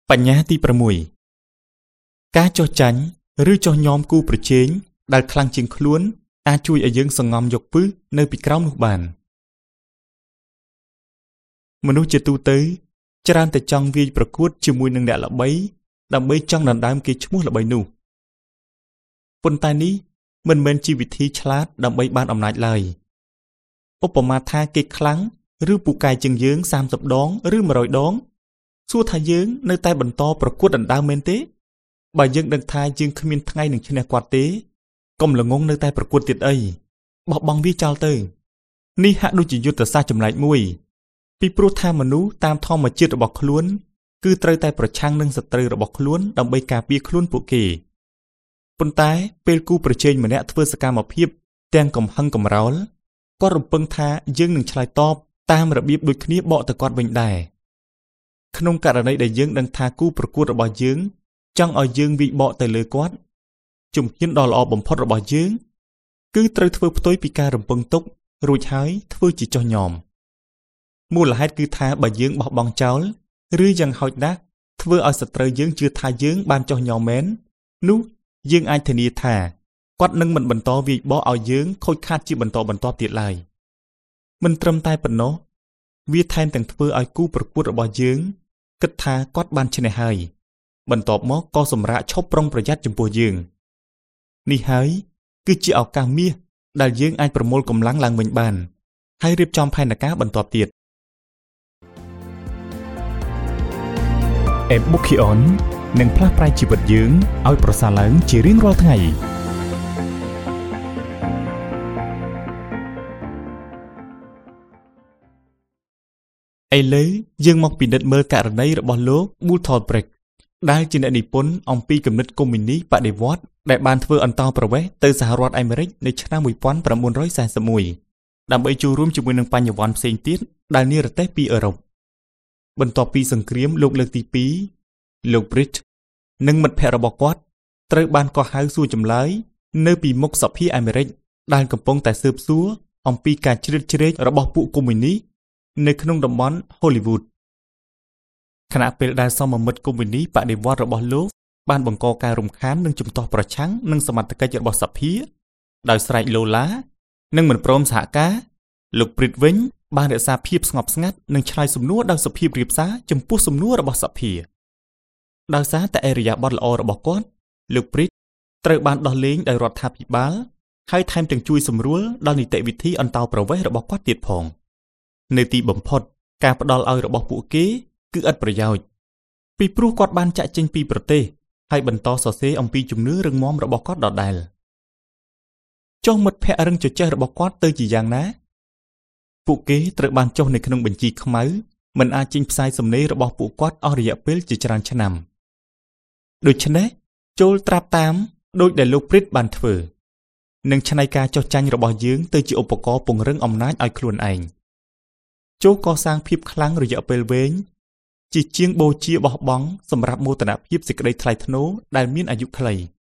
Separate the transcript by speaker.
Speaker 1: បញ្ញត្តិទី6ការចោះចាញ់ឬចោះញោមគូប្រជែងដែលខ្លាំងជាងខ្លួនអាចជួយឲ្យយើងសង្ងំយកពឹសនៅពីក្រោមនោះបានមនុស្សជាទូទៅច្រើនតែចង់វាយប្រកួតជាមួយនឹងអ្នកល្បីដើម្បីចង់ដណ្ដើមគេឈ្មោះល្បីនោះប៉ុន្តែនេះមិនមែនជាវិធីឆ្លាតដើម្បីបានអំណាចឡើយឧបមាថាគេខ្លាំងឬពូកែជាងយើង30ដងឬ100ដងសួរថាយើងនៅតែបន្តប្រកួតដណ្ដើមមែនទេបើយើងដឹងថាយើងគ្មានថ្ងៃនឹងឈ្នះគាត់ទេកុំល្ងងនៅតែប្រកួតទៀតអីបោះបង់វាចោលទៅនេះហាក់ដូចជាយុទ្ធសាស្ត្រចម្លែកមួយពីព្រោះថាមនុស្សតាមធម្មជាតិរបស់ខ្លួនគឺត្រូវតែប្រឆាំងនឹងសត្រូវរបស់ខ្លួនដើម្បីការពារខ្លួនពួកគេប៉ុន្តែពេលគូប្រជែងម្នាក់ធ្វើសកម្មភាពទាំងកំហឹងកំរោលគាត់រំពឹងថាយើងនឹងឆ្លើយតបតាមរបៀបដូចគ្នាបកទៅគាត់វិញដែរក្នុងករណីដែលយើងដឹងថាគូប្រកួតរបស់យើងចង់ឲ្យយើងវិបកទៅលើគាត់ជំហានដ៏ល្អបំផុតរបស់យើងគឺត្រូវធ្វើផ្ទុយពីការរំពឹងទុករួចហើយធ្វើជាចោះញោមមូលហេតុគឺថាបើយើងបោះបង់ចោលឬយ៉ាងហោចណាស់ធ្វើឲ្យសត្រូវយើងជឿថាយើងបានចោះញោមមែននោះយើងអាចធានាថាគាត់នឹងមិនបន្តវាយបកឲ្យយើងខូចខាតជាបន្តបន្ទាប់ទៀតឡើយមិនត្រឹមតែប៉ុណ្ណោះវាថែមទាំងធ្វើឲ្យគូប្រកួតរបស់យើងគិតថាគាត់បានឈ្នះហើយបន្ទាប់មកក៏សម្រាកឈប់ប្រុងប្រយ័ត្នចំពោះយើងនេះហើយគឺជាឱកាសមាសដែលយើងអាចប្រមូលកម្លាំងឡើងវិញបានហើយរៀបចំផែនការបន្ទាប់ទៀតEbukion នឹងផ្លាស់ប្រែជីវិតយើងឲ្យប្រសើរឡើងជារៀងរាល់ថ្ងៃឥឡូវយើងមកពិនិត្យមើលករណីរបស់លោក Bertolt Brecht ដែលជាអ្នកនិពន្ធអំពីគំនិតកុម្មុយនីសបដិវត្តន៍ដែលបានធ្វើអន្តោប្រវេសន៍ទៅសហរដ្ឋអាមេរិកនៅឆ្នាំ1941ដើម្បីចូលរួមជាមួយនឹងបញ្ញវន្តផ្សេងទៀតដែលនិរទេសពីអឺរ៉ុបបន្ទាប់ពីសង្គ្រាមលោកលើកទី2លោក Brecht និងមិត្តភ័ក្តិរបស់គាត់ត្រូវបានកោះហៅសួរចម្លើយនៅពីមុខសភាអាមេរិកដែលកំពុងតែស៊ើបសួរអំពីការជ្រៀតជ្រែករបស់ពួកកុម្មុយនីសនៅក្នុងតំបន់ Hollywood ខណៈពេលដែលសមមិត្តកុម្មុយនីសបដិវត្តន៍របស់លោកបានបង្កការរំខាននិងជំទាស់ប្រឆាំងនឹងសមត្ថកិច្ចរបស់សភាដោយស្រែកឡូឡានិងមិនព្រមសហការលោក Brecht វិញបានរក្សាភាពស្ងប់ស្ងាត់និងឆ្លើយសំណួរដោយសុភាពរាបសារចំពោះសំណួររបស់សភាដោយសារតែឥរិយាបថល្អរបស់គាត់លោក Brecht ត្រូវបានដោះលែងដោយរដ្ឋាភិបាលហើយថែមទាំងជួយសម្រួលដល់នីតិវិធីអន្តោប្រវេសន៍របស់គាត់ទៀតផងនៅទីបំផុតការផ្ដល់ឲ្យរបស់ពួកគេគឺឥតប្រយោជន៍ពីព្រោះគាត់បានចាក់ចេញពីប្រទេសហើយបន្តសរសេរអំពីជំនឿរឹងមាំរបស់គាត់ដដែលចុះមិត្តភ័ក្តិរឹងជជែករបស់គាត់ទៅជាយ៉ាងណាពួកគេត្រូវបានចុះនៅក្នុងបញ្ជីខ្មៅមិនអាចចេញផ្សាយសំណេររបស់ពួកគាត់អស់រយៈពេលជាច្រើនឆ្នាំដូច្នេះចូលត្រាប់តាមដោយដែលលោក Brecht បានធ្វើនិងឆ្នៃការចោះចាញ់របស់យើងទៅជាឧបករណ៍ពង្រឹងអំណាចឲ្យខ្លួនឯងចូលកសាងភាពខ្លាំងរយៈពេលវែងជាជាងបូជាបោះបង់សម្រាប់មោទនភាពសេចក្តីថ្លៃថ្នូរដែលមានអាយុខ្លី